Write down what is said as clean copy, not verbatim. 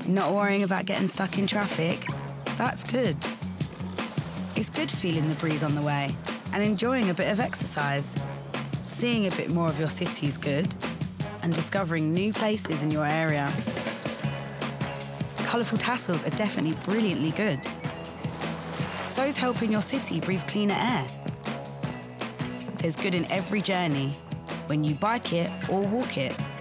Not worrying about getting stuck in traffic? That's good. It's good feeling the breeze on the way and enjoying a bit of exercise. Seeing a bit more of your city is good, and discovering new places in your area. Colourful tassels are definitely brilliantly good. So's helping your city breathe cleaner air. There's good in every journey, when you bike it or walk it.